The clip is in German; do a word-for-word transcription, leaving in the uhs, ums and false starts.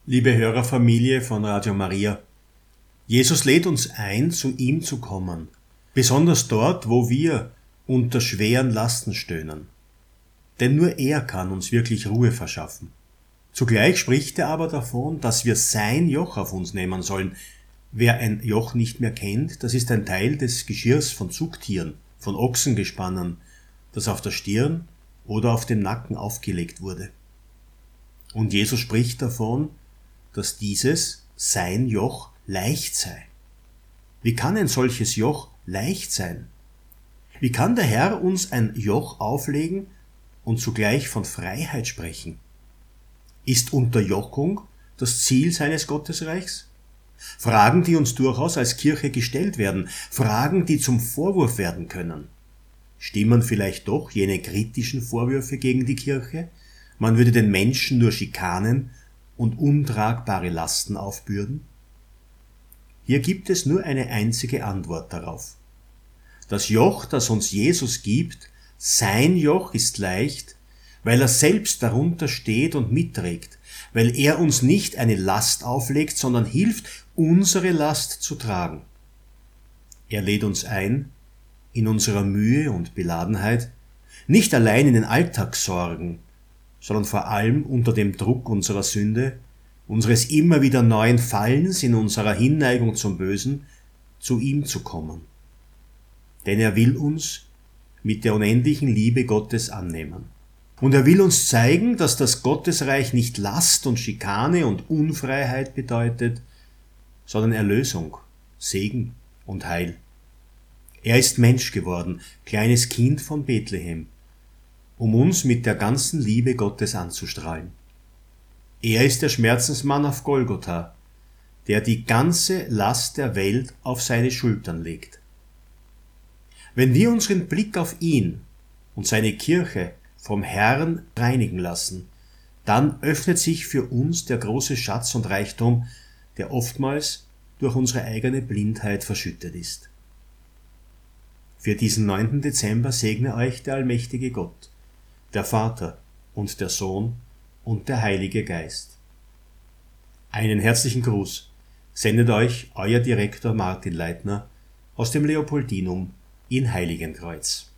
Liebe Hörerfamilie von Radio Maria, Jesus lädt uns ein, zu ihm zu kommen, besonders dort, wo wir unter schweren Lasten stöhnen. Denn nur er kann uns wirklich Ruhe verschaffen. Zugleich spricht er aber davon, dass wir sein Joch auf uns nehmen sollen. Wer ein Joch nicht mehr kennt, das ist ein Teil des Geschirrs von Zugtieren, von Ochsengespannen, das auf der Stirn oder auf dem Nacken aufgelegt wurde. Und Jesus spricht davon, dass dieses, sein Joch, leicht sei. Wie kann ein solches Joch leicht sein? Wie kann der Herr uns ein Joch auflegen und zugleich von Freiheit sprechen? Ist Unterjochung das Ziel seines Gottesreichs? Fragen, die uns durchaus als Kirche gestellt werden, Fragen, die zum Vorwurf werden können. Stimmen vielleicht doch jene kritischen Vorwürfe gegen die Kirche? Man würde den Menschen nur Schikanen und untragbare Lasten aufbürden? Hier gibt es nur eine einzige Antwort darauf. Das Joch, das uns Jesus gibt, sein Joch ist leicht, weil er selbst darunter steht und mitträgt, weil er uns nicht eine Last auflegt, sondern hilft, unsere Last zu tragen. Er lädt uns ein, in unserer Mühe und Beladenheit, nicht allein in den Alltagssorgen, sondern vor allem unter dem Druck unserer Sünde, unseres immer wieder neuen Fallens in unserer Hinneigung zum Bösen, zu ihm zu kommen. Denn er will uns mit der unendlichen Liebe Gottes annehmen. Und er will uns zeigen, dass das Gottesreich nicht Last und Schikane und Unfreiheit bedeutet, sondern Erlösung, Segen und Heil. Er ist Mensch geworden, kleines Kind von Bethlehem, um uns mit der ganzen Liebe Gottes anzustrahlen. Er ist der Schmerzensmann auf Golgotha, der die ganze Last der Welt auf seine Schultern legt. Wenn wir unseren Blick auf ihn und seine Kirche vom Herrn reinigen lassen, dann öffnet sich für uns der große Schatz und Reichtum, der oftmals durch unsere eigene Blindheit verschüttet ist. Für diesen neunten Dezember segne euch der allmächtige Gott, der Vater und der Sohn und der Heilige Geist. Einen herzlichen Gruß sendet euch euer Direktor Martin Leitner aus dem Leopoldinum in Heiligenkreuz.